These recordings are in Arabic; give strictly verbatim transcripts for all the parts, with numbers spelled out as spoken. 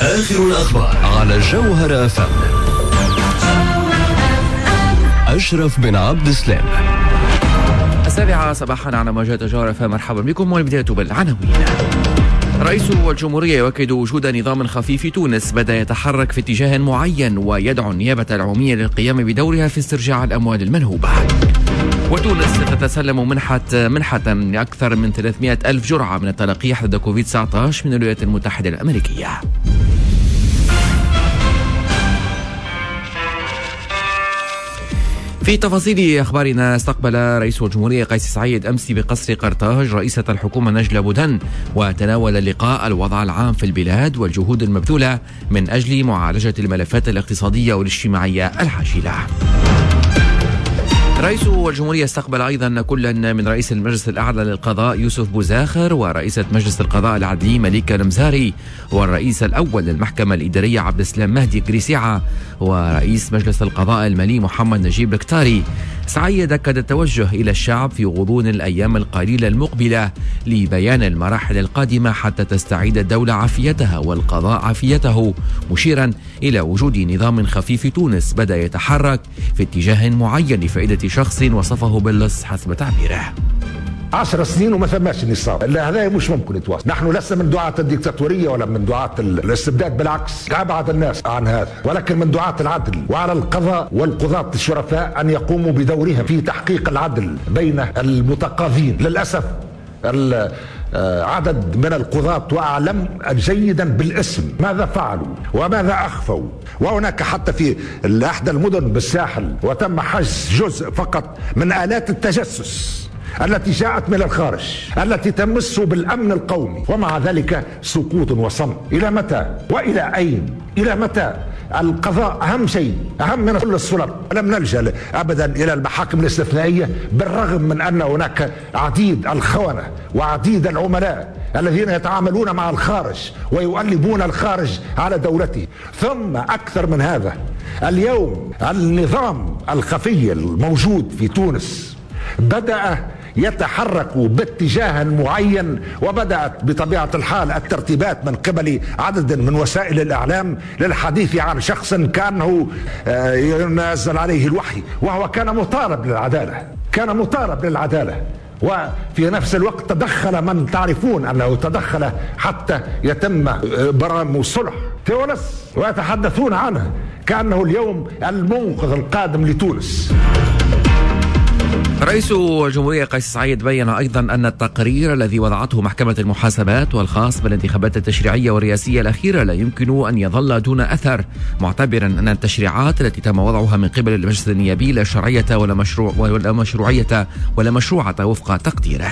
آخر الأخبار على جوهر أف أم. أشرف بن عبد السلام. السابعة صباحا على موجات جوهر أف أم. مرحبا بكم، والبداية بالعناوين. رئيس الجمهورية يؤكد وجود نظام خفي في تونس بدأ يتحرك في اتجاه معين، ويدعو النيابة العمومية للقيام بدورها في استرجاع الأموال المنهوبة. وتونس تتسلم منحة منحة أكثر من ثلاثمائة ألف جرعة من التلقيح ضد كوفيد تسعة عشر من الولايات المتحدة الأمريكية. في تفاصيل أخبارنا، استقبل رئيس الجمهورية قيس سعيد أمس بقصر قرطاج رئيسة الحكومة نجلة بودن، وتناول اللقاء الوضع العام في البلاد والجهود المبذولة من أجل معالجة الملفات الاقتصادية والاجتماعية الحاشلة. رئيس الجمهورية استقبل أيضا كلا من رئيس المجلس الأعلى للقضاء يوسف بوزاخر، ورئيسة مجلس القضاء العدلي مليكة المزاري، والرئيس الأول للمحكمة الإدارية عبد السلام مهدي قريسيعة، ورئيس مجلس القضاء المالي محمد نجيب الكتاري. سعيد أكد التوجه إلى الشعب في غضون الأيام القليلة المقبلة لبيان المراحل القادمة حتى تستعيد الدولة عافيتها والقضاء عافيته، مشيرا إلى وجود نظام خفي في تونس بدأ يتحرك في اتجاه معين لفائدة شخص وصفه باللص حسب تعبيره. عشر سنين وما ثماش نظام، لا هذا مش ممكن يتواصل. نحن لسنا من دعاة الديكتاتورية ولا من دعاة الاستبداد، بالعكس أبعد الناس عن هذا، ولكن من دعاة العدل. وعلى القضاء والقضاة الشرفاء أن يقوموا بدورهم في تحقيق العدل بين المتقاضين. للأسف عدد من القضاة وأعلم جيدا بالاسم ماذا فعلوا وماذا أخفوا. وهناك حتى في إحدى المدن بالساحل وتم حجز جزء فقط من آلات التجسس التي جاءت من الخارج التي تمس بالأمن القومي، ومع ذلك سكوت وصمت. إلى متى وإلى أين؟ إلى متى؟ القضاء أهم شيء، أهم من كل السلط. لم نلجأ أبدا إلى المحاكم الاستثنائية بالرغم من أن هناك عديد الخونة وعديد العملاء الذين يتعاملون مع الخارج ويؤلبون الخارج على دولته. ثم أكثر من هذا، اليوم النظام الخفي الموجود في تونس بدأ يتحرك باتجاه معين، وبدأت بطبيعة الحال الترتيبات من قبل عدد من وسائل الإعلام للحديث عن شخص كأنه ينزل عليه الوحي، وهو كان مطالب للعدالة، كان مطالب للعدالة. وفي نفس الوقت تدخل من تعرفون أنه تدخل حتى يتم برامج صلح تونس، ويتحدثون عنه كأنه اليوم المنقذ القادم لتونس. رئيس الجمهورية قيس سعيد بيّن أيضا أن التقرير الذي وضعته محكمة المحاسبات والخاص بالانتخابات التشريعية والرئاسية الأخيرة لا يمكن أن يظل دون أثر، معتبرا أن التشريعات التي تم وضعها من قبل المجلس النيابي لا شرعية ولا مشروع ولا مشروعية ولا مشروعة وفق تقديره.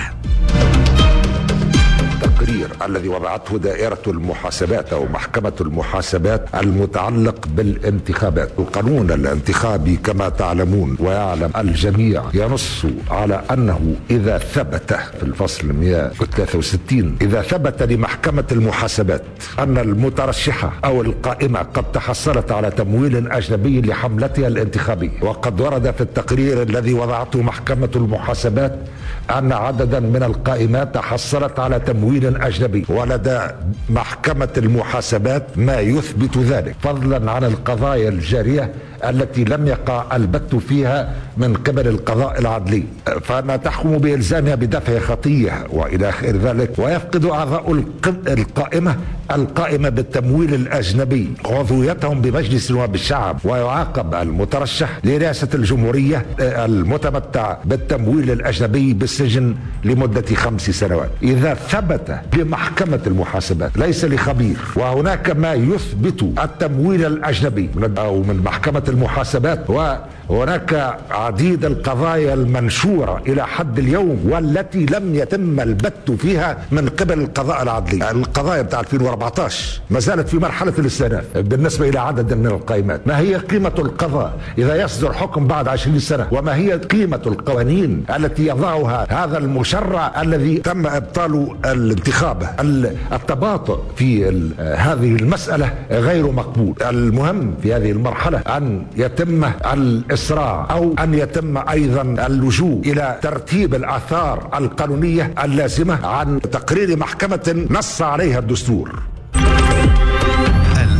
التقرير الذي وضعته دائرة المحاسبات أو محكمة المحاسبات المتعلق بالانتخابات، القانون الانتخابي كما تعلمون ويعلم الجميع ينص على أنه إذا ثبت في الفصل مئة وثلاثة وستين إذا ثبت لمحكمة المحاسبات أن المترشحة أو القائمة قد تحصلت على تمويل أجنبي لحملتها الانتخابية، وقد ورد في التقرير الذي وضعته محكمة المحاسبات أن عددا من القائمات تحصلت على تمويل أجنبي، ولدى محكمة المحاسبات ما يثبت ذلك، فضلا عن القضايا الجارية التي لم يقع البت فيها من قبل القضاء العدلي، فما تحكم بإلزامها بدفع خطية وإلى آخر ذلك. ويفقد أعضاء القائمة القائمة بالتمويل الأجنبي عضويتهم بمجلس نواب الشعب، ويعاقب المترشح لرئاسة الجمهورية المتمتع بالتمويل الأجنبي بالسجن لمدة خمس سنوات إذا ثبت بمحكمة المحاسبات، ليس لخبير. وهناك ما يثبت التمويل الأجنبي أو من محكمة المحاسبات، وهناك عديد القضايا المنشورة إلى حد اليوم والتي لم يتم البت فيها من قبل القضاء العدلي. القضايا بتاع ألفين وأربعة عشر ما زالت في مرحلة الاستئناف بالنسبة إلى عدد من القائمات. ما هي قيمة القضاء إذا يصدر حكم بعد عشرين سنة؟ وما هي قيمة القوانين التي يضعها هذا المشرع الذي تم إبطال الانتخاب؟ التباطؤ في هذه المسألة غير مقبول. المهم في هذه المرحلة أن يتم الإسراع أو أن يتم أيضا اللجوء إلى ترتيب الآثار القانونية اللازمة عن تقرير محكمة نص عليها الدستور.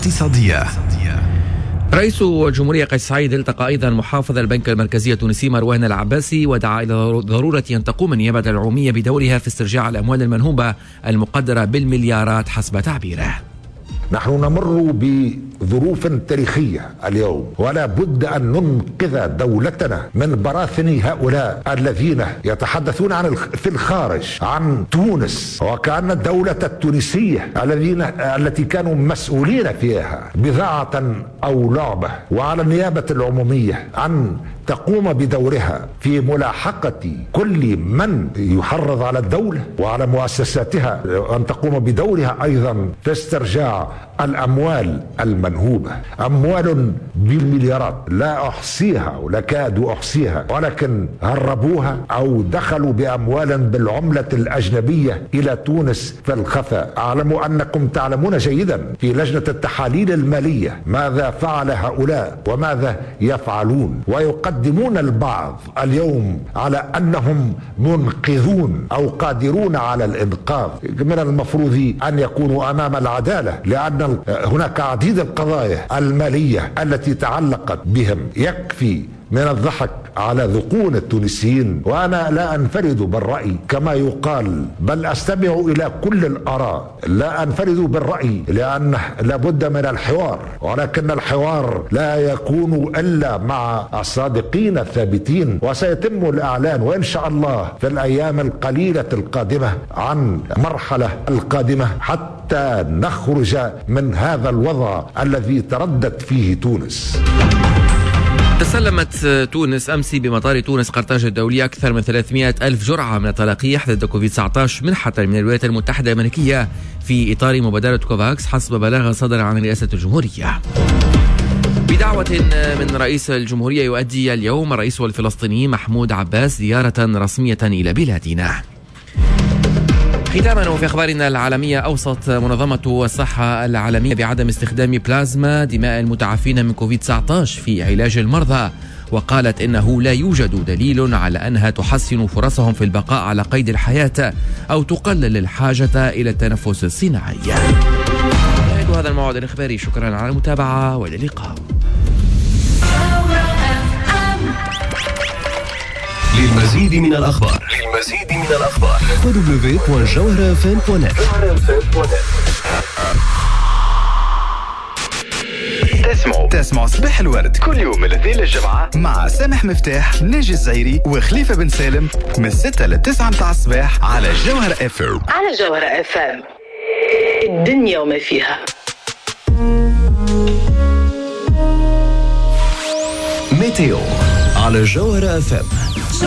الاقتصادية. رئيس الجمهورية قيس سعيد التقى أيضا محافظ البنك المركزي التونسي مروان العباسي ودعا إلى ضرورة أن تقوم النيابة العمومية بدورها في استرجاع الأموال المنهوبة المقدرة بالمليارات حسب تعبيره. نحن نمر بظروف تاريخية اليوم، ولا بد أن ننقذ دولتنا من براثن هؤلاء الذين يتحدثون عن في الخارج عن تونس، وكأن الدولة التونسية الذين التي كانوا مسؤولين فيها بضاعة أو لعبة، وعلى النيابة العمومية أن تقوم بدورها في ملاحقة كل من يحرض على الدولة وعلى مؤسساتها، أن تقوم بدورها أيضا في استرجاع الأموال المنهوبة، أموال بالمليارات لا أحصيها ولا كادوا أحصيها، ولكن هربوها أو دخلوا بأموال بالعملة الأجنبية إلى تونس في الخفاء. أعلم أنكم تعلمون جيدا في لجنة التحاليل المالية ماذا فعل هؤلاء وماذا يفعلون، ويقدمون البعض اليوم على أنهم منقذون أو قادرون على الإنقاذ. من المفروض أن يكونوا أمام العدالة، لأن هناك عديد القضايا المالية التي تعلقت بهم. يكفي من الضحك على ذقون التونسيين، وأنا لا أنفرد بالرأي كما يقال، بل أستمع إلى كل الآراء، لا أنفرد بالرأي لأن لابد من الحوار، ولكن الحوار لا يكون إلا مع الصادقين الثابتين. وسيتم الإعلان وإن شاء الله في الأيام القليلة القادمة عن مرحلة القادمة حتى نخرج من هذا الوضع الذي تردت فيه تونس. تسلمت تونس أمس بمطار تونس قرطاج الدولي أكثر من ثلاثمائة ألف جرعة من التلقيح ضد كوفيد تسعة عشر منحة من الولايات المتحدة الأمريكية في إطار مبادرة كوفاكس حسب بلاغ صدر عن رئاسة الجمهورية. بدعوة من رئيس الجمهورية يؤدي اليوم الرئيس الفلسطيني محمود عباس زيارة رسمية إلى بلادنا. ختاما وفي أخبارنا العالمية، أوصت منظمة الصحة العالمية بعدم استخدام بلازما دماء المتعافين من كوفيد تسعة عشر في علاج المرضى، وقالت إنه لا يوجد دليل على أنها تحسن فرصهم في البقاء على قيد الحياة أو تقلل الحاجة إلى التنفس الصناعي. هذا الموعد الإخباري، شكرا على المتابعة وإلى اللقاء. للمزيد من الأخبار للمزيد من الأخبار دبليو دوت جوهرة اف ام دوت نت. تسمعوا تسمعوا صباح الورد كل يوم من الاثنين للجمعة مع سامح مفتاح، ناجي الزعيري وخليفة بن سالم من ستة للتسعة متاع الصباح على جوهرة اف ام. على جوهرة اف ام الدنيا وما فيها. ميتيو على جوهرة اف ام.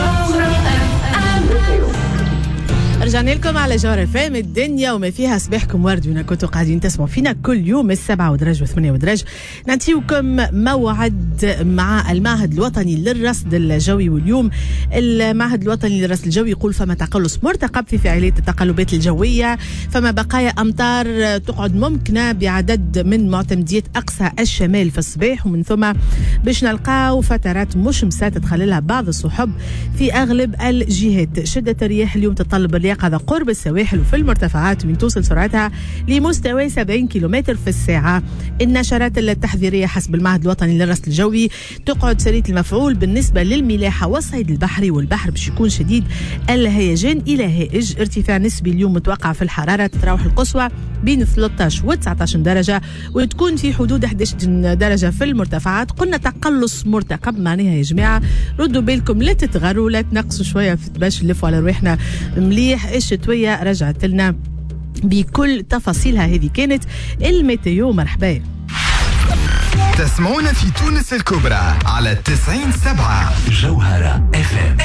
رجعنا لكم على جوهرة اف ام الدنيا وما فيها. صباحكم ورد وين كنتوا قاعدين تسمعوا فينا كل يوم السبعة ودرج وثمانية ودرج. نعطيكم موعد مع المعهد الوطني للرصد الجوي، واليوم المعهد الوطني للرصد الجوي يقول فما تقلص مرتقب في فاعلية التقلبات الجوية، فما بقايا أمطار تقعد ممكنة بعدد من معتمديات أقصى الشمال في الصباح، ومن ثم باش نلقاو فترات مشمسة تتخللها بعض السحب في أغلب الجهات. شدة الرياح اليوم تتطلب اليقظة قرب السواحل وفي المرتفعات وين توصل سرعتها لمستوى سبعين كيلومتر في الساعة. النشرات التحذيرية حسب المعهد الوطني للرصد الجوي تقعد سرية المفعول بالنسبة للملاحة والصيد البحري، والبحر باش يكون شديد الهيجان إلى هائج. ارتفاع نسبي اليوم متوقع في الحرارة، تتراوح القصوى بين ثلاثة عشر و تسعة عشر درجة وتكون في حدود أحد عشر درجة في المرتفعات. قلنا تقلص مرتقب، معناها يا جماعة ردوا بالكم لا تتغروا لا تنقصوا شوية باش نلفوا على روحنا مليح. الشتوية رجعت لنا بكل تفاصيلها. هذه كانت الميتيو. مرحبا. تسمعونا في تونس الكبرى على تسعين سبعة جوهرة اف ام.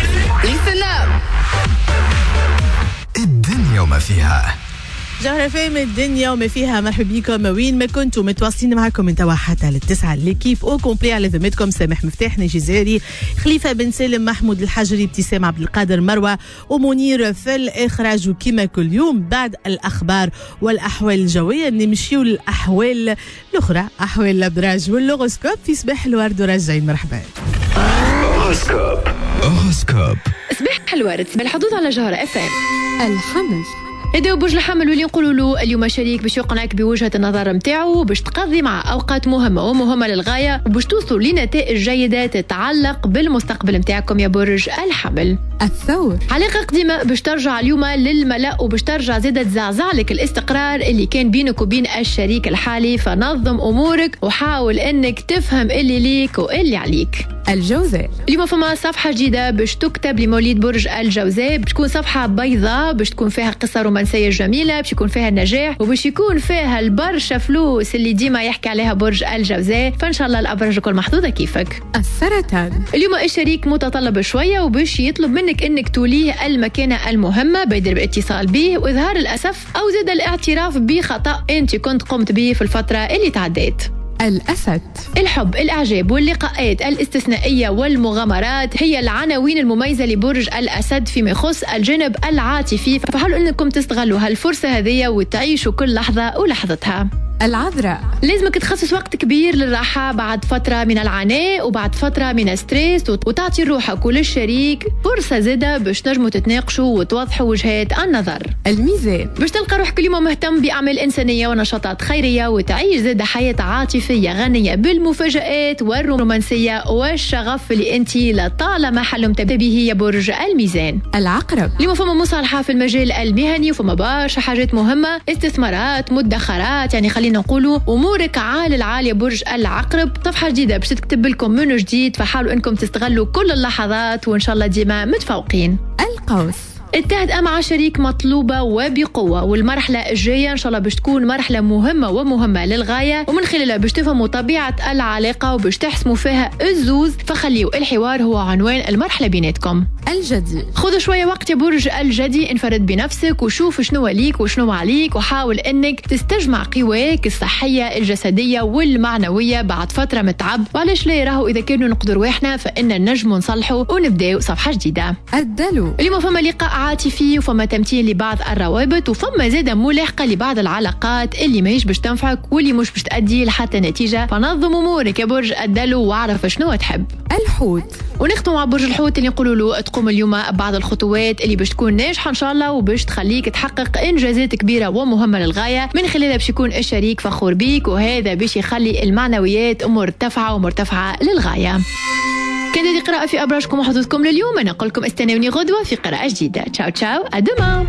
الدنيا وما فيها. جوهرة فهم الدنيا وما فيها. مرحبا بكم وين ما كنتوا، متواصلين معكم من توا حتى للتسعة. ليكيب او كومبلي على ذمتكم، سامح مفتاح، ناجي الزهري، خليفة بن سالم، محمود الحجري، ابتسام عبد القادر، مروة ومنير في الإخراج. وكما كل يوم بعد الأخبار والأحوال الجوية نمشيو للأحوال الأخرى، أحوال الأبراج واللوغوسكوب في صباح الورد وراجعين. مرحبا. هوروسكوب. صباح الورد بالحظوظ على جوهرة اف ام. الحمل يداو برج الحمل واللي نقولوا له اليوم شريك باش يقنعك بوجهة النظر نتاعو باش تقضي مع أوقات مهمة ومهمة للغاية وباش توصلوا لنتائج جيدة تتعلق بالمستقبل نتاعكم يا برج الحمل. الثور علاقة قديمة باش ترجع اليوم للملأ وباش ترجع زادة تزعزع لك الاستقرار اللي كان بينك وبين الشريك الحالي، فنظم أمورك وحاول أنك تفهم اللي ليك واللي عليك. الجوزاء اليوم فما صفحة جديدة باش تكتب لموليد برج الجوزاء، باش تكون صفحة بيضاء باش تكون فيها قصة رومانسية جميلة، باش يكون فيها النجاح وباش يكون فيها البرشا فلوس اللي ديما يحكي عليها برج الجوزاء، فإن شاء الله الأبراج الكل محظوظة كيفك. السرطان اليوم الشريك متطلب شوية وباش يطلب منك انك توليه المكانة المهمة، بيدر بالاتصال به وإظهار الأسف أو زاد الاعتراف بخطأ أنت كنت قمت به في الفترة اللي تعديت. الأسد الحب، الإعجاب واللقاءات الاستثنائية والمغامرات هي العناوين المميزة لبرج الأسد فيما يخص الجانب العاطفي، فحاولوا أنكم تستغلوا هالفرصة هذه وتعيشوا كل لحظة ولحظتها. العذراء لازمك تخصص وقت كبير للراحة بعد فترة من العناء وبعد فترة من ستريس، وتعطي روحك وللشريك فرصة زادة باش نجموا تتناقشوا وتوضحوا وجهات النظر. الميزان باش تلقى روحك اليوم مهتم بأعمال إنسانية ونشاطات خيرية وتعيش زادة حياة عاطفية غنية بالمفاجآت والرومانسية والشغف اللي انت لطالما حلمت به يا برج الميزان. العقرب اليوم فما مصالحة في المجال المهني وفما برشا حاجات مهمة، استثمارات، مدخرات، يعني خلينا نقولوا امورك عال العال يا برج العقرب. صفحه جديده باش تكتب لكم منو جديد، فحاولوا انكم تستغلوا كل اللحظات وان شاء الله ديما متفوقين. القوس التهدئة مع شريك مطلوبة وبقوة، والمرحلة الجاية إن شاء الله باش تكون مرحلة مهمة ومهمة للغاية، ومن خلالها باش تفهموا طبيعة العلاقة وباش تحسموا فيها الزوز، فخليوا الحوار هو عنوان المرحلة بيناتكم. الجدي خذوا شوية وقت يا برج الجدي، انفرد بنفسك وشوف شنو ليك وشنو عليك، وحاول انك تستجمع قواك الصحية الجسدية والمعنوية بعد فترة متعب، وعلاش لا راهو إذا كانوا نقدروا احنا فإن النجم نصلحوا ونبداو صفحة جديدة. الدلو اليوم فما لقاء عاطفي وفما تمثيل لبعض الروابط وفما زادة ملاحقة لبعض العلاقات اللي ماهيش باش تنفعك واللي مش باش تأدي لحتى نتيجة، فنظم أمورك يا برج الدلو واعرف شنو تحب. الحوت ونختم مع برج الحوت اللي نقولوا له تقوم اليوم بعض الخطوات اللي باش تكون ناجحة إن شاء الله وباش تخليك تحقق إنجازات كبيرة ومهمة للغاية، من خلالها باش يكون الشريك فخور بيك، وهذا باش يخلي المعنويات مرتفعة ومرتفعة للغاية. كانت هذه قراءة في أبراجكم وحظوظكم لليوم، أنا أقول لكم استنوني غدوة في قراءة جديدة. تشاو تشاو أدوما.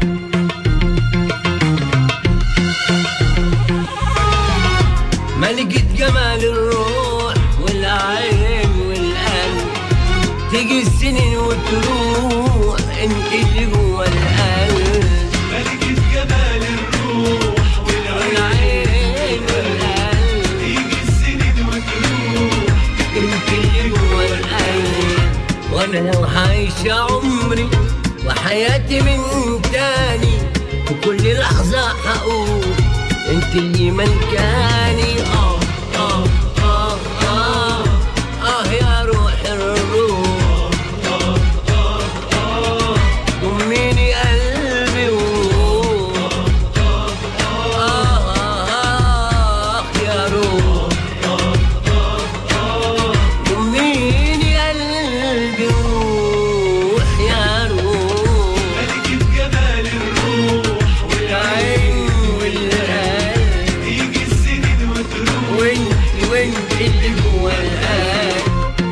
ما لقيت جمال الروح والعين والقلب، تيجي السنين وتروح انت اللي جوا القلب. ما لقيت جمال الروح والعين والقلب، تيجي السنين وتروح انت اللي جوا القلب. وانا لو عايش عمري وحياتي من تاني، وكل لحظة هقول انت اللي ملكاني. اه اه اه اه اه يا روح الروح، اه اه اه ضميني قلبي وروح، اه اه اه يا روح، اه اه اه ضميني قلبي وروح يا روح. ملكة جمال الروح والعين والقلب، تيجي السنين وتروح وانت وانت اللي جوا القلب.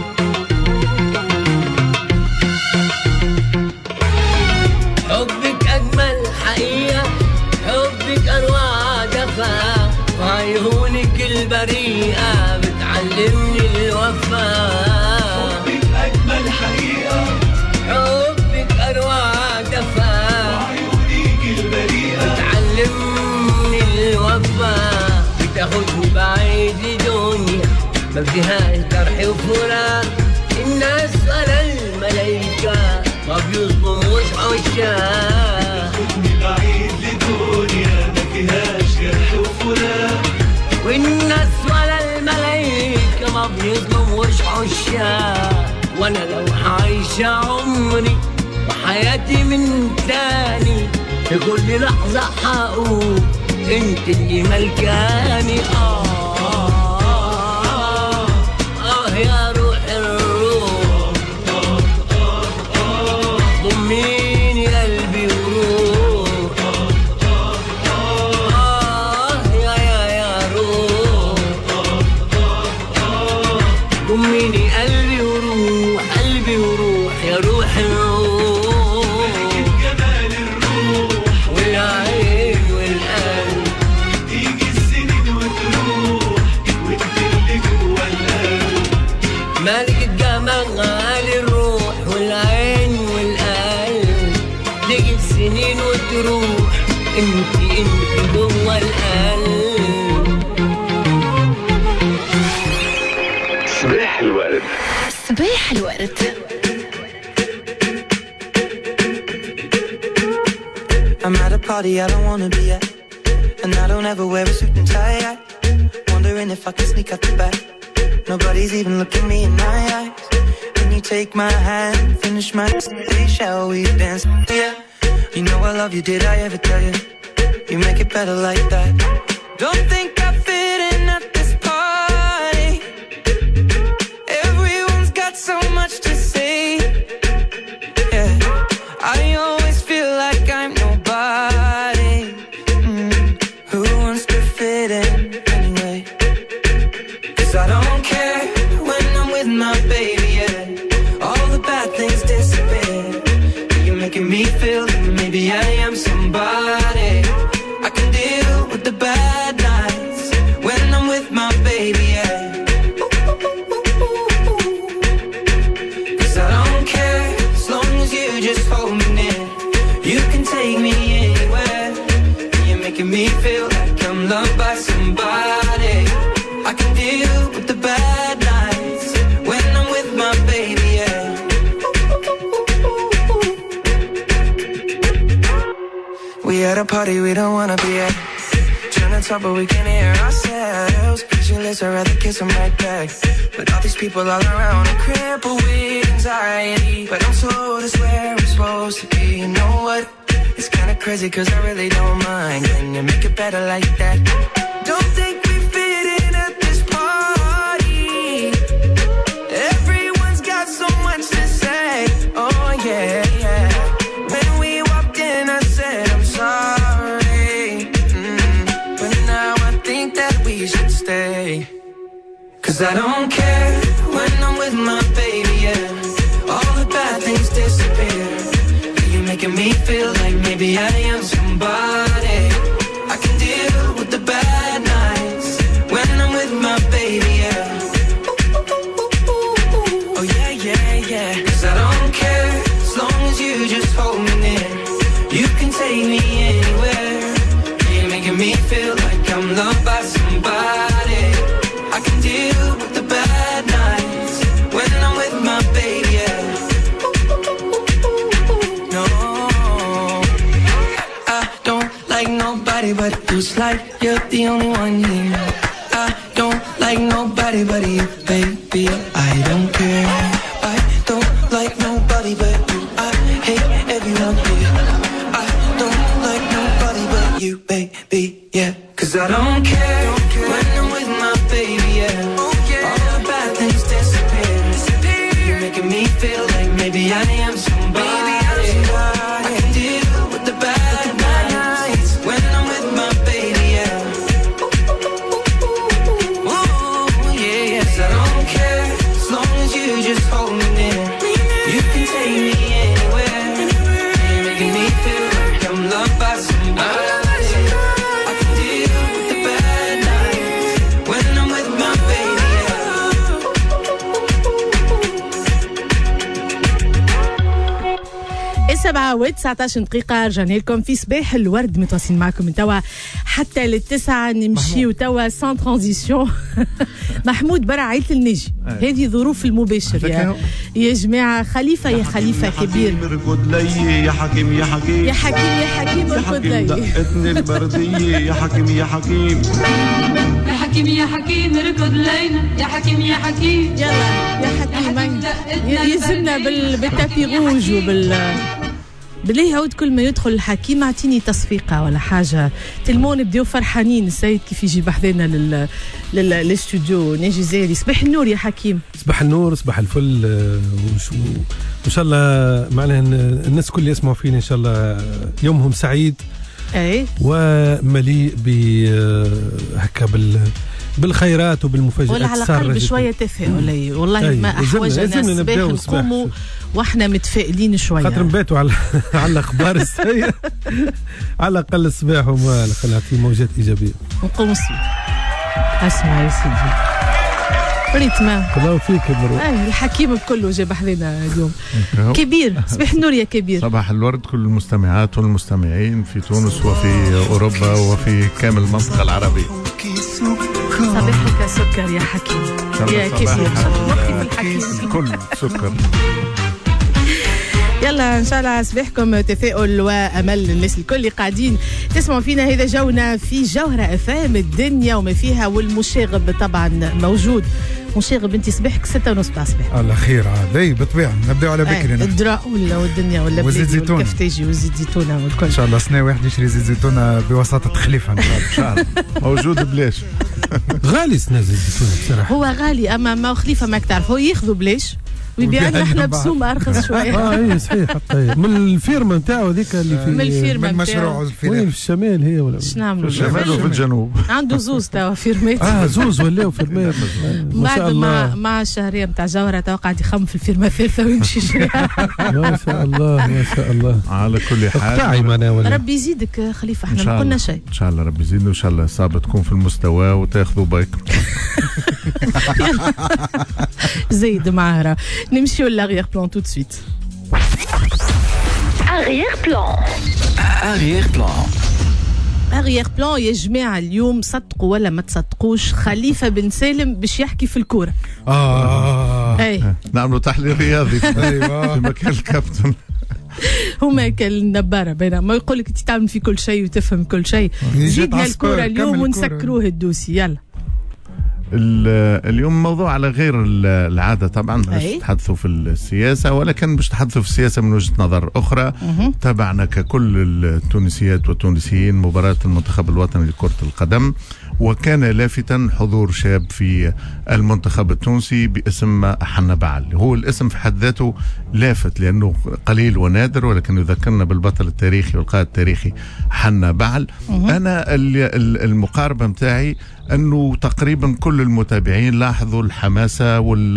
حبك أجمل حقيقة، حبك أروع دفا، وعيونك البريئة بتعلمني الوفاء. حبك أجمل حقيقة، حبك أروع دفا، وعيونك البريئة بتعلمني الوفاء. بتاخدني بعيد لدنيا ما فيهاش جرح وفراق، الناس ولا الملايكة ما بيظلموش عشاق. بتاخدني بعيد لدنيا ما فيهاش جرح وفراق، والناس ولا الملايكة ما بيظلموش عشاق. وانا لو عايشة عمري وحياتي من تاني، في كل لحظة هقول انت اللي ملكاني. اه اه اه يا روح الروح، اه اه اه ضميني قلبي وروح، اه صباح الورد. I'm at a party I don't wanna be at, and I don't ever wear a suit and tie. Wondering if I can sneak out the back. Nobody's even looking me in my eyes. Can you take my hand, finish my day, shall we dance? Yeah, you know I love you, did I ever tell you? You make it better like that. Don't think I fit in at this party. Everyone's got so much to say. Yeah, I always feel like I'm nobody. Mm. Who wants to fit in anyway? 'Cause I don't care when I'm with my baby, yeah. All the bad things disappear. You're making me feel that maybe I am somebody. I can deal with the bad nights when I'm with my baby, yeah. 'Cause I don't care as long as you just hold me near. You can take me anywhere. You're making me feel like I'm loved by somebody. I can deal with the bad nights when I'm with my baby, yeah. We at a party we don't wanna be at. Trying to talk but we can't hear ourselves. Pictureless, I'd rather kiss them right back. But all these people all around are crippled with anxiety. But I'm told it's where I'm supposed to be. You know what? It's kinda crazy 'cause I really don't mind. Can you make it better like that? Don't think we fit in at this party. Everyone's got so much to say. Oh yeah, yeah. When we walked in I said I'm sorry, mm. But now I think that we should stay. 'Cause I don't care when I'm with my baby, yeah. All the bad things disappear. You're making me feel like maybe I am somebody. I can deal with the bad nights when I'm with my baby, yeah. Oh yeah, yeah, yeah. 'Cause I don't care as long as you just hold me near. You can take me anywhere. You're making me feel like I'm loved by somebody. I can deal with the bad nights when I'm with my baby, yeah. No, I don't like nobody but you. It's like you're the only one here. I don't like nobody but you, baby. I don't care. I don't like nobody but you. I hate everyone here. I don't like nobody but you, baby, yeah. 'Cause I don't care when I'm with my baby, yeah. All the bad things disappear. You're making me feel like maybe I am somebody. I can deal with the bad nights when I'm with my baby, yeah. Ooh, yeah, yes, I don't care as long as you just hold me near. You can take me anywhere. You're making me feel like I'm loved by somebody. I can deal with the bad nights when I'm with my baby, yeah. السبعة وتسعة عشر دقيقة رجعنا لكم في صباح الورد، متواصلين معكم من توا حتى للتسعة. نمشيو توا سان ترانزيسيون. محمود برا عيلة النجي، هذه ظروف المباشر يا يا جماعة. خليفة يا خليفة كبير، يا حكيم يا حكيم يا حكيم يا حكيم اركض لي، دقتني البردية يا حكيم يا حكيم يا حكيم يا حكيم اركض لينا يا حكيم يا حكيم. يلا يا حكيم يلزمنا بالتابي روج وبال بالله. عود كل ما يدخل الحكيم اعطيني تصفيقه ولا حاجه. تلمون نبداو فرحانين. السيد كيف يجي بحذنا لل للاستوديو ناجي زيري. صباح النور يا حكيم. صباح النور، صباح الفل. وان شاء الله معناها الناس كل يسمعوا فينا ان شاء الله يومهم سعيد اي ومليء بهكا بال بالخيرات وبالمفاجآت. ولا على الأقل بشوية تفاؤل. والله ما أحوجنا الصباح نقوموا وإحنا متفائلين شوية، خاطر نباتوا على على الأخبار السيئة. على الأقل الصباح وما نعطي موجات إيجابية. نقوم الصباح. أسمع يا سيدي ريتما الله فيك المروء. آه الحكيم بكله جاب حذينا اليوم. كبير صباح النور يا كبير. صباح الورد كل المستمعات والمستمعين في تونس وفي أوروبا وفي كامل المنطقة العربية. صباحك سكر. سكر يا حكيم يا كيف صباح الحكيم الكل سكر. يلا ان شاء الله صباحكم تفاؤل وامل الناس الكل اللي قاعدين تسمعوا فينا. هذا جونا في جوهرة افام الدنيا وما فيها، والمشاغب طبعا موجود. مشاغب انت صباحك ستة ونص تاع الصباح. الله خير عاد. اي بالطبيعه نبداو على بكري. الدراء ولا والدنيا ولا وزيت زيتون والكفتاجي وزيت زيتونه والكل. ان شاء الله سنه واحد يشري زيت زيتونه بوساطه خليفه ان شاء الله. موجود بلاش. غالي سنه زيت زيتونه بصراحه. هو غالي اما ما خليفه ماك تعرف هو ياخذوا بلاش ويبيع لنا احنا بسومه ارخص شويه. اه اي صحيح حقا من الفيرما نتاعو هذيك اللي في من الفيرما من مشروع الفيرما. وين في الشمال هي ولا اش نعملوا؟ في الشمال وفي الجنوب. عنده زوز توا فيرمات. اه زوز ولاو فيرمات. ما شاء بعد ما الله مع الشهريه نتاع جوهره توا قاعد يخم في الفيرما الثالثه ويمشي يشريها. ما شاء الله ما شاء الله. على كل حال اقطعي معنا ولا ربي يزيدك خليفه، احنا ما قلنا شيء. ان شاء الله ربي يزيدنا وان شاء الله صعب تكون في المستوى وتاخذوا بايك. زيد معاها نمشيو لl'arrière plan tout de suite. Arrière plan. Arrière plan. arrière plan يا جماعه اليوم صدقوا ولا ما تصدقوش خليفه بن سالم باش يحكي في الكوره. اه اي نعملوا تحليل رياضي. ايوه في مكان الكابتن. هما كالنبارة بينما يقول لك انت تعمل في كل شيء وتفهم كل شيء. جيبنا الكوره اليوم ونسكروه الدوسي. يلا اليوم موضوع على غير العادة طبعا، باش تحدثوا في السياسة ولكن باش تحدثوا في السياسة من وجهة نظر أخرى. تابعنا ككل التونسيات والتونسيين مباراة المنتخب الوطني لكرة القدم، وكان لافتا حضور شاب في المنتخب التونسي باسم حنا بعل. هو الاسم في حد ذاته لافت لأنه قليل ونادر، ولكن يذكرنا بالبطل التاريخي والقائد التاريخي حنا بعل. أنا المقاربة متاعي أنه تقريبا كل المتابعين لاحظوا الحماسة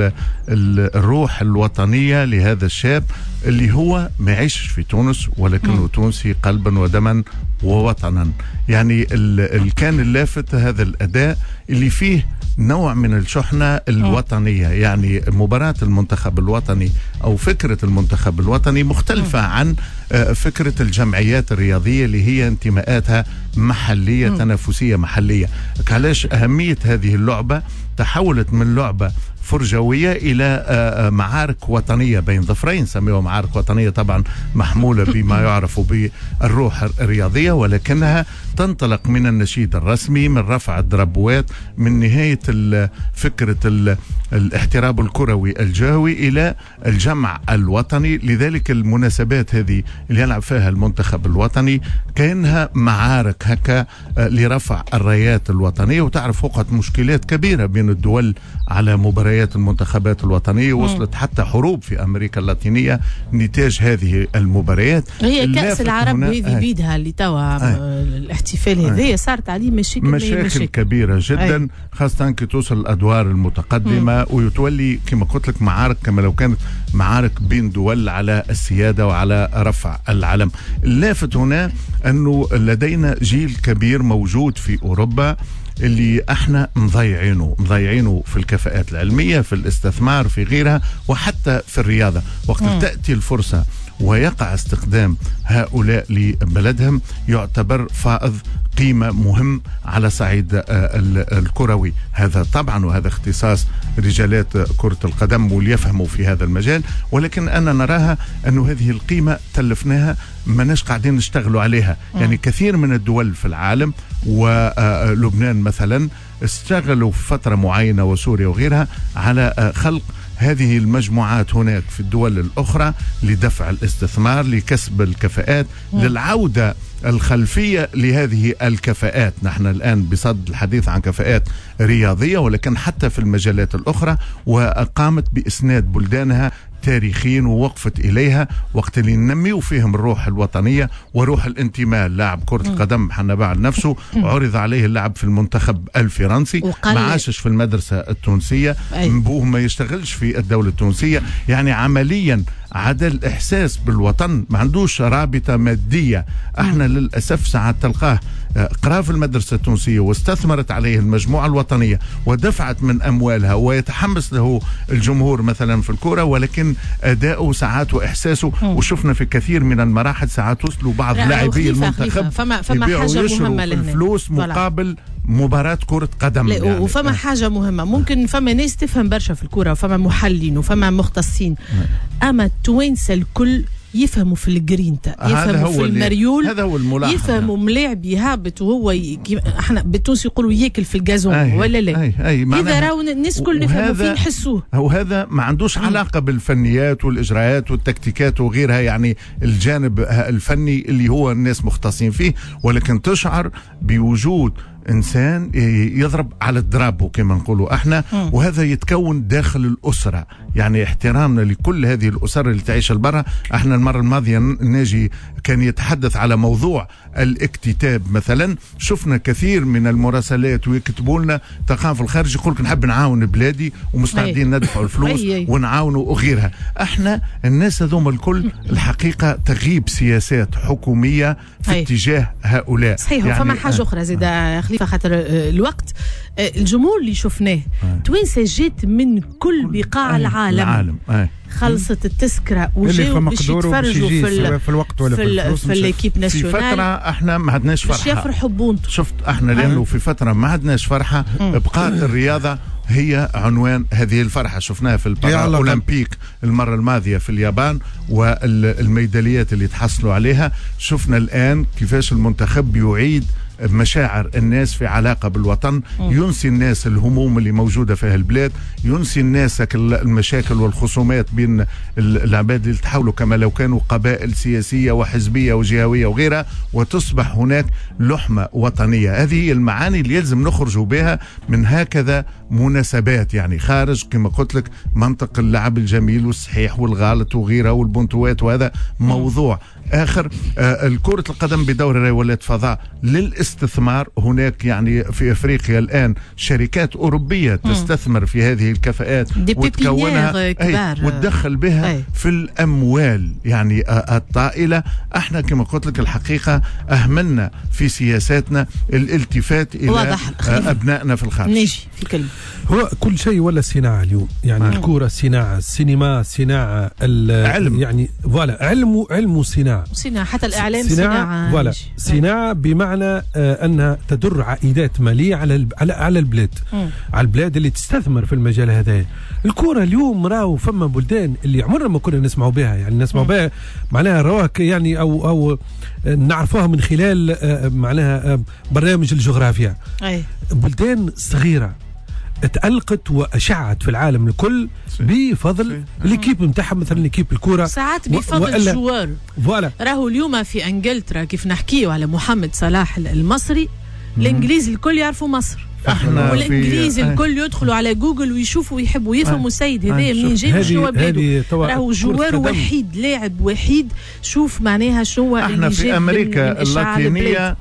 والروح الوطنية لهذا الشاب اللي هو ما يعيش في تونس ولكنه تونسي قلبا ودما ووطنا. يعني كان اللافت هذا الأداء اللي فيه نوع من الشحنة الوطنية. يعني مباراة المنتخب الوطني أو فكرة المنتخب الوطني مختلفة عن فكرة الجمعيات الرياضية اللي هي انتماءاتها محلية تنافسية محلية. علاش أهمية هذه اللعبة تحولت من لعبة فرجوية إلى معارك وطنية بين ظفرين، سميوها معارك وطنية طبعا محمولة بما يعرف بالروح الرياضية، ولكنها تنطلق من النشيد الرسمي، من رفع الدربوات، من نهاية فكرة الاحتراب الكروي الجهوي إلى الجمع الوطني. لذلك المناسبات هذه اللي يلعب فيها المنتخب الوطني كأنها معارك هكا لرفع الرايات الوطنية. وتعرف وقعت مشكلات كبيرة بين الدول على مباريات المنتخبات الوطنية، وصلت حتى حروب في أمريكا اللاتينية نتاج هذه المباريات. هي كأس العرب هذه بيدها اللي توا الاحتفال هذه صارت عليه مشاكل مشاكل, مشاكل كبيرة جدا. أي. خاصة كي توصل الأدوار المتقدمة مم. ويتولي كما قلت لك معارك كما لو كانت معارك بين دول على السيادة وعلى رفع العلم. اللافت هنا أنه لدينا جيل كبير موجود في أوروبا اللي احنا مضيعينه مضيعينه في الكفاءات العلمية، في الاستثمار، في غيرها، وحتى في الرياضة. وقت م. تأتي الفرصة ويقع استخدام هؤلاء لبلدهم يعتبر فائض قيمة مهم على صعيد الكروي. هذا طبعا وهذا اختصاص رجالات كرة القدم واللي يفهموا في هذا المجال، ولكن أنا نراها أنه هذه القيمة تلفناها مناش قاعدين نشتغلوا عليها. يعني كثير من الدول في العالم ولبنان مثلا استغلوا في فترة معينة وسوريا وغيرها على خلق هذه المجموعات هناك في الدول الأخرى لدفع الاستثمار، لكسب الكفاءات، للعودة الخلفية لهذه الكفاءات. نحن الآن بصدد الحديث عن كفاءات رياضية، ولكن حتى في المجالات الأخرى، وقامت بإسناد بلدانها تاريخيين ووقفت إليها وقت اللي ننميوا فيهم الروح الوطنية وروح الانتماء. لاعب كرة القدم حنا بعل نفسه عرض عليه اللعب في المنتخب الفرنسي، ما عاشش في المدرسة التونسية، بوه ما يشتغلش في الدولة التونسية. يعني عمليا عدا الإحساس بالوطن ما عندوش رابطة مادية. احنا للأسف ساعات تلقاه قرأ في المدرسة التونسية واستثمرت عليه المجموعة الوطنية ودفعت من أموالها ويتحمس له الجمهور مثلا في الكرة، ولكن أداؤه ساعات وإحساسه وشفنا في كثير من المراحل ساعات وصلوا بعض لاعبي المنتخب فما فما حاجة مهمة لهنا الفلوس مقابل مباراة كرة قدم. يعني. وفما حاجة مهمة، ممكن فما ناس تفهم برشا في الكرة وفما محلين وفما مختصين، أما التوانسة الكل يفهموا في الجرينتا، يفهموا في المريول، هذا هو الملاحظ، يفهموا ملاعب يهابط وهو ي... احنا بالتونسي يقولوا ياكل في الجازون أي ولا لا؟ أي أي اذا راهو الناس الكل نفهموا فيه نحسوه. وهذا ما عندوش م. علاقه بالفنيات والاجراءات والتكتيكات وغيرها، يعني الجانب الفني اللي هو الناس مختصين فيه، ولكن تشعر بوجود إنسان يضرب على الضرب كما نقولوا احنا، وهذا يتكون داخل الأسرة. يعني احترامنا لكل هذه الأسر اللي تعيش البرة. احنا المرة الماضية ناجي كان يتحدث على موضوع الاكتتاب مثلا، شفنا كثير من المراسلات ويكتبوا لنا تلقاهم في الخارج يقول لك نحب نعاون بلادي ومستعدين ندفعوا الفلوس ونعاونوا وغيرها. احنا الناس هذوما الكل الحقيقة تغيب سياسات حكومية في هي. اتجاه هؤلاء. صحيح. يعني وفما حاجة أخرى زيدا خليفة خاطر الوقت، الجمهور اللي شفناه توانسة جات من كل بقاع العالم, العالم. خلصت التذكرة وجاوا باش يتفرجوا في, في الوقت ولا في, في, في الكيب ناسيونال. في فترة احنا ما عدناش فرحة، باش يفرحوا بونتو. شفت احنا لانه أه. في فترة ما عدناش فرحة. ابقاء الرياضة هي عنوان هذه الفرحة. شفناها في الأولمبيك المرة الماضية في اليابان والميداليات اللي تحصلوا عليها. شفنا الآن كيفاش المنتخب يعيد مشاعر الناس في علاقة بالوطن، ينسي الناس الهموم اللي موجودة في البلاد، ينسي الناس المشاكل والخصومات بين العباد اللي تحولوا كما لو كانوا قبائل سياسية وحزبية وجهوية وغيرها، وتصبح هناك لحمة وطنية. هذه هي المعاني اللي يلزم نخرجوا بها من هكذا مناسبات، يعني خارج كما قلت لك منطق اللعب الجميل والصحيح والغالط وغيرها والبنتوات، وهذا موضوع آخر. آه الكرة القدم بدور رولات فضاء للاستثمار. هناك يعني في أفريقيا الآن شركات أوروبية تستثمر في هذه الكفاءات وتكونها أي وتدخل بها أي. في الأموال يعني آه الطائلة. احنا كما قلت لك الحقيقة أهملنا في سياساتنا الالتفات إلى آه أبنائنا في الخارج. نيجي في كلمة، هو كل شيء ولا صناعة اليوم، يعني آه. الكورة صناعة، السينما صناعة، علم يعني فوالا علم علم وصناعة صناعة، حتى الإعلام صناعة فوالا صناعة بمعنى آه أنها تدر عائدات مالية على على على البلاد م. على البلاد اللي تستثمر في المجال هذا. الكورة اليوم راهو فما بلدان اللي عمرنا ما كنا نسمعوا بها، يعني نسمعوا بها معناها رواك يعني أو أو نعرفوها من خلال آه معناها آه برنامج الجغرافيا. أي. بلدان صغيرة تألقت وأشعت في العالم الكل بفضل الكيب نتاعها، مثلا الكيب الكورة ساعات بفضل الجوار. فوالا راهو اليوم في انجلترا كيف نحكيو على محمد صلاح المصري، الانجليز الكل يعرفوا مصر، والانجليز الكل يدخلوا على جوجل ويشوفوا ويحبوا يفهموا السيد هذايا منين جاي شنو بلاده. راهو جوار وحيد، لاعب وحيد. شوف معناها شنو احنا في امريكا اللاتينيه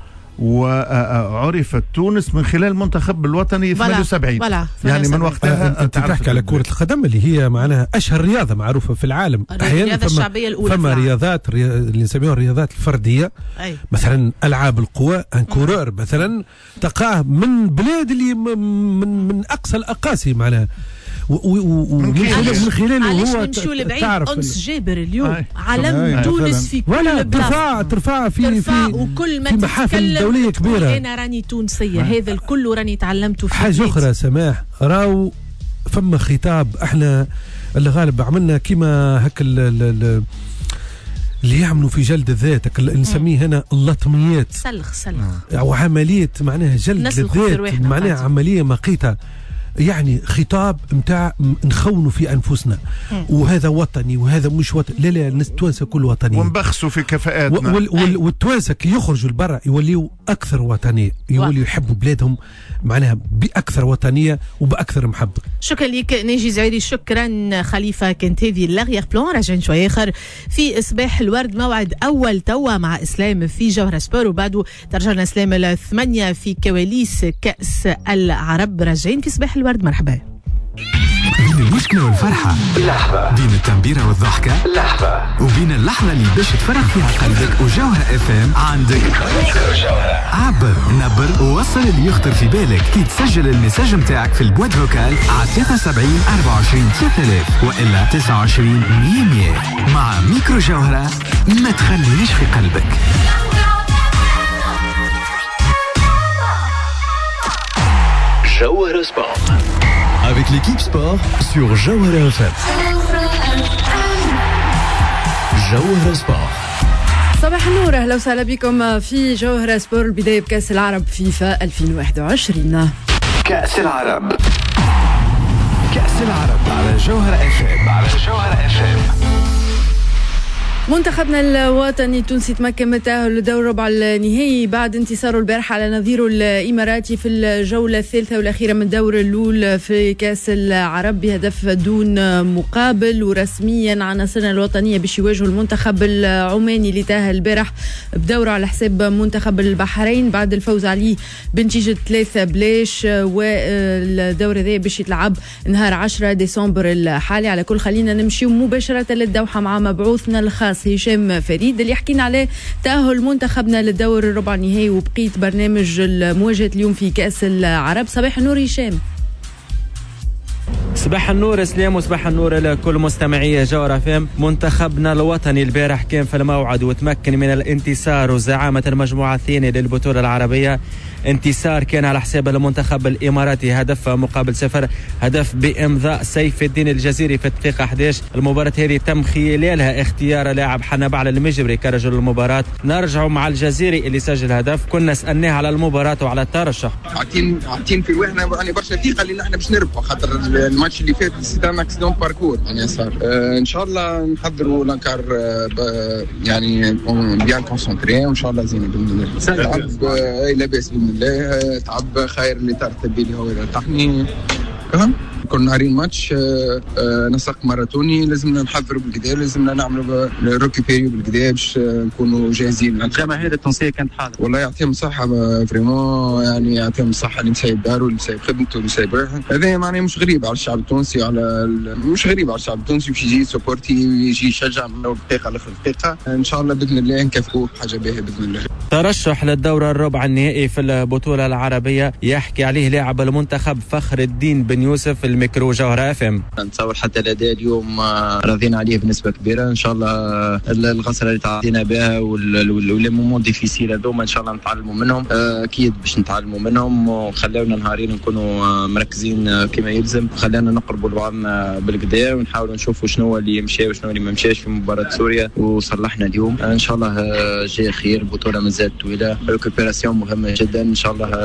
وعرفت تونس من خلال المنتخب الوطني ثمانية وسبعين يعني من وقتها. انت تحكي على كرة القدم اللي هي معناها اشهر رياضة معروفة في العالم. الرياضة الشعبية الأولى. فما رياضات اللي نسميها الرياضات الفردية. أي. مثلا ألعاب القوى انكورور مثلا تقع من بلاد اللي من من أقصى الأقاصي معناها ومن خلاله هو تعرف أنس جابر اليوم علم تونس في كل ترفع ترفع في في وكل ما في محافل دولية كبيرة. أنا راني تونسية، هذا الكل راني تعلمته في حاجة أخرى سماح. راو فما خطاب احنا اللي غالب عملنا كيما هك اللي يعملوا في جلد الذات اللي نسميه هنا اللطميات، سلخ سلخ أو عملية معناها جلد الذات، معناها عملية مقيتة، يعني خطاب متاع نخونوا في أنفسنا م. وهذا وطني وهذا مش وطني. لا لا الناس التوانسة كل وطنيين ونبخسوا في كفاءاتنا وال وال والتوانسة كي يخرجوا لبرا يوليوا أكثر وطنية، يوليوا يحبوا بلادهم معناها بأكثر وطنية وبأكثر محبة. شكرا لك ناجي زعيري، شكرا خليفة. كانت هذه لاغيير بلان. راجعين شوية آخر في إصباح الورد، موعد أول توا مع إسلام في جوهرة سبور، وبعده ترجعنا إسلام الثمانية في كواليس كأس العرب. راجعين في إصباح الورد. مرحبا. بين المشكلة والفرحة لحظة، بين التنبيرة والضحكة لحظة، وبين اللحظة اللي باش تفرغ فيها قلبك وجوهرة اف ام عندك عبر نبر ووصل اللي يخطر في بالك كي تسجل المساج متاعك في البواد فوكال على ثلاثة وسبعين أربعة وعشرين ثلاثة آلاف وإلا تسعة وعشرين مية مية. مع ميكرو جوهرة ما تخليش في قلبك. Jawahara Sport. Avec l'équipe sport sur Jawahara F M. Jawahara Sport. صباح النور، اهلا وسهلا بكم في جوهرة سبور. البداية بكأس العرب فيفا ألفين وواحد وعشرين. كأس العرب كأس العرب على جوهرة اف ام على جوهرة اف ام. منتخبنا الوطني التونسي تمكن من التأهل لدور ربع النهائي بعد انتصاره البارحة على نظيره الإماراتي في الجولة الثالثة والأخيرة من دور الأول في كأس العرب بهدف دون مقابل. ورسميا عناصرنا الوطنية باش يواجهوا المنتخب العماني اللي تأهل البارح بدوره على حساب منتخب البحرين بعد الفوز عليه بنتيجة ثلاثة بلاش. والدور هذا باش يتلعب نهار عشرة ديسمبر الحالي. على كل خلينا نمشي مباشرة للدوحة مع مبعوثنا الخاص هشام فريد اللي يحكينا عليه تأهل منتخبنا للدور الربع النهائي وبقية برنامج المواجهة اليوم في كأس العرب. صباح النور هشام. صباح النور سلام وصباح النور لكل مستمعي جوهرة اف ام. منتخبنا الوطني البارح كان في الموعد وتمكن من الانتصار وزعامة المجموعة الثانية للبطولة العربية. انتصار كان على حساب المنتخب الاماراتي هدف مقابل صفر، هدف بامضاء سيف الدين الجزيري في الدقيقة أحد عشر. المباراة هذه تم خلالها اختيار لاعب حنبع المجبري كرجل المباراة. نرجع مع الجزيري اللي سجل هدف. كنا سألناه على المباراة وعلى الترشح. عاطين عاطين في وحنا يعني برشا ثقة اللي احنا باش نربحوا خاطر الماتش اللي فات سيت ان اكسيدون باركور يعني صار. اه ان شاء الله نحضروا لانكار اه يعني بيان كونسونطري وان شاء الله زين باذن الله. تعب اه لاباس باذن الله. تعب خير اللي ترتب لي هو يرتاحني فهم. كنا نهارين ماتش آه آه نسق ماراثوني لازمنا نحضروا بالكدا، لازمنا نعملوا روكيبيريو بالكدا باش آه نكونوا جاهزين. الجماهير التونسية كانت حاضرة والله يعطيهم الصحة فريمون يعني يعطيهم الصحة اللي مسايب دارو اللي مسايب خدمته اللي مسايب روحه. هذا معناه مش غريب على الشعب التونسي وعلى مش غريب على الشعب التونسي باش يجي سبورتي ويجي يشجع من أول دقيقة لاخر دقيقة. ان شاء الله باذن الله نكافئوه حاجة باهية باذن الله. ترشح للدورة الربع النهائي في البطولة العربية يحكي عليه لاعب المنتخب فخر الدين بن يوسف الميكرو جوهرة اف ام. نتصور حتى الاداء اليوم راضيين عليه بنسبه كبيره ان شاء الله. الغسره اللي تعدينا بها والمومون ديفيسيل هذوما ان شاء الله نتعلموا منهم اكيد باش نتعلموا منهم وخلونا نهارين نكونوا مركزين كما يلزم. خلينا نقربوا لبعضنا بالكدا ونحاولوا نشوفوا شنو اللي مشى وشنو اللي ما مشاش في مباراه سوريا وصلحنا اليوم ان شاء الله. جاي خير البطوله مازالت طويله. الريكوبيراسيون مهمه جدا ان شاء الله.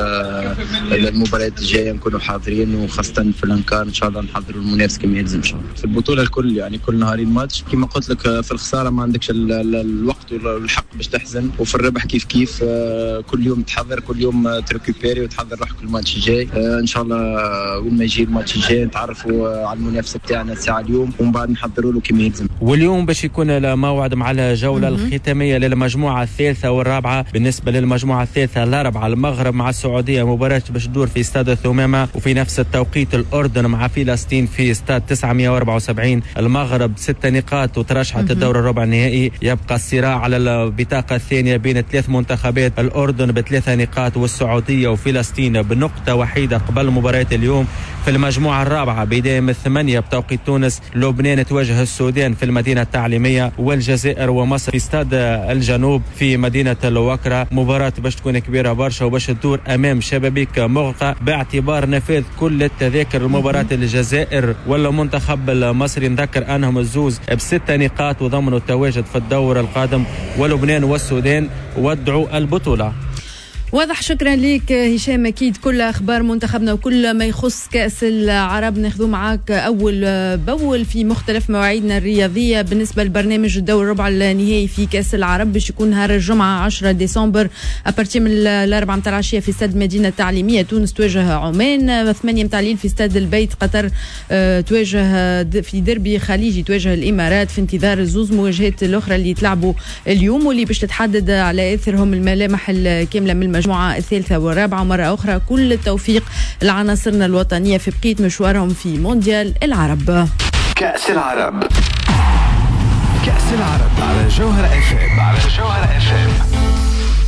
المباريات الجايه نكونوا حاضرين وخاصه في الانكار ان شاء الله نحضروا المنافس كما يلزم ان شاء الله. في البطوله الكل يعني كل نهارين ماتش كما قلت لك. في الخساره ما عندكش الوقت والحق باش تحزن، وفي الربح كيف كيف. كل يوم تحضر كل يوم تريكوبيري وتحضر روحك الماتش الجاي ان شاء الله. وين ما يجي الماتش الجاي نتعرفوا على المنافس بتاعنا الساعه اليوم ومن بعد نحضروا له كما يلزم. واليوم باش يكون الموعد مع الجوله الختاميه للمجموعه الثالثة والرابعه. بالنسبه للمجموعه الثالثة الاربعه المغرب مع السعوديه مباراه باش تدور في استاد الثمامه، وفي نفس التوقيت الاردن مع فلسطين في استاد تسعمائة وأربعة وسبعين. المغرب ست نقاط وترشحت الدور الربع النهائي. يبقى الصراع على البطاقة الثانية بين ثلاث منتخبات، الأردن بثلاثة نقاط والسعودية وفلسطين بنقطة وحيدة قبل مباراة اليوم. في المجموعة الرابعة بداية من الثمانية بتوقيت تونس لبنان تواجه السودان في المدينة التعليمية، والجزائر ومصر في استاد الجنوب في مدينة الوكرة. مباراة باش تكون كبيرة برشا وباش تدور أمام شبابيك مغلقة باعتبار نفاذ كل التذاكر المباراة. الجزائر ولا المنتخب المصري نذكر أنهم الزوز بست نقاط وضمنوا التواجد في الدور القادم، ولبنان والسودان ودعوا البطولة. واضح. شكرا لك هشام. اكيد كل اخبار منتخبنا وكل ما يخص كاس العرب ناخذوه معاك اول باول في مختلف مواعيدنا الرياضيه. بالنسبه لبرنامج الدور الربع النهائي في كاس العرب باش يكون نهار الجمعه عشرة ديسمبر ابارتي من الاربعه متاع العشيه في استاد المدينه التعليميه. تونس تواجه عمان. ثمانية متاع الليل في استاد البيت قطر أه تواجه في دربي خليجي تواجه الامارات في انتظار الزوز مواجهات الاخرى اللي يتلعبوا اليوم واللي باش تتحدد على اثرهم الملامح الكامله من المجموعة الثالثة والرابعة. مرة أخرى كل التوفيق لعناصرنا الوطنية في بقية مشوارهم في مونديال العرب. كأس العرب كأس العرب على جوهرة اف ام على جوهرة اف ام.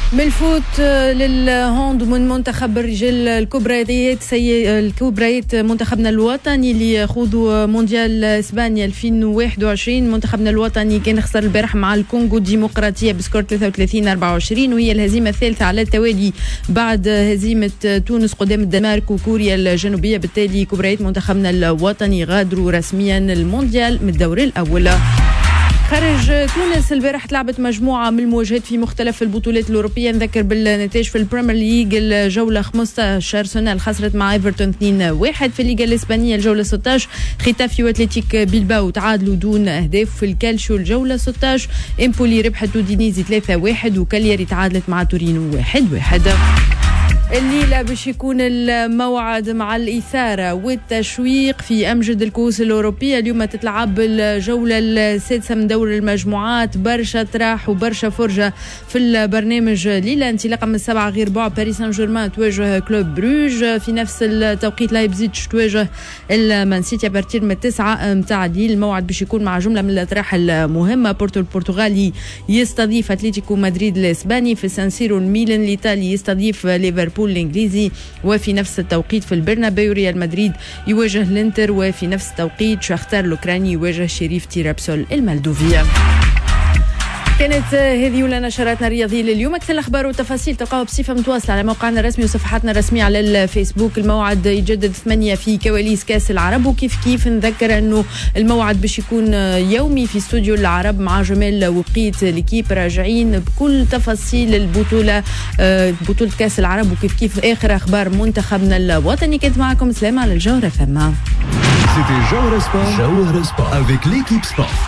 من الفوت للهوند من منتخب الرجال الكبريات سي الكبريات منتخبنا الوطني اللي يخوضوا مونديال اسبانيا ألفين وواحد وعشرين. منتخبنا الوطني كان خسر البارح مع الكونغو الديمقراطيه بسكور ثلاثة وثلاثين أربعة وعشرين، وهي الهزيمه الثالثه على التوالي بعد هزيمه تونس قدام الدنمارك وكوريا الجنوبيه. بالتالي كبريات منتخبنا الوطني غادروا رسميا المونديال من الدور الاول. خارج تونس البارح تلعبت مجموعة من المواجهات في مختلف البطولات الأوروبية. نذكر بالنتائج في البريمير ليج الجولة خمسة عشر أرسنال خسرت مع ايفرتون اثنين واحد. في الليغا الإسبانية الجولة ستة عشر ختافي واتلتيك بيلباو تعادلوا دون أهداف. في الكالشيو الجولة ستة عشر امبولي ربحت اودينيزي ثلاثة واحد وكالياري تعادلت مع تورينو واحد واحد. الليلة باش يكون الموعد مع الإثارة والتشويق في أمجد الكؤوس الأوروبية. اليوم تتلعب الجولة السادسة من دور المجموعات، برشا طراح وبرشا فرجة في البرنامج. ليلة انطلاقا من السبعة غير بعد باريس سان جيرمان تواجه كلوب بروج، في نفس التوقيت لايبزيتش تواجه المانسيتي بارتير من التسعة متاع الليل. الموعد باش يكون مع جملة من الأطراح المهمة. بورتو البرتغالي يستضيف أتلتيكو مدريد الإسباني، في سانسيرو الميلان الإيطالي يستضيف ليفربول الانجليزي، وفي نفس التوقيت في البرنابيو ريال مدريد يواجه الانتر، وفي نفس التوقيت شاختار الاوكراني يواجه شريف تيرابسول المالدوفية. كانت هذه ولا نشراتنا الرياضية لليوم. أكثر الأخبار والتفاصيل تلقاوها بصفة متواصلة على موقعنا الرسمي وصفحاتنا الرسمية على الفيسبوك. الموعد يجدد ثمانية في كواليس كاس العرب، وكيف كيف نذكر أنه الموعد باش يكون يومي في استوديو العرب مع جمال وبقيت لكيب راجعين بكل تفاصيل البطولة بطولة كاس العرب وكيف كيف آخر أخبار منتخبنا الوطني. كنت معكم سلامة على الجوهرة فما. C'était Jauhara Sport. Jauhara Sport avec l'équipe sport.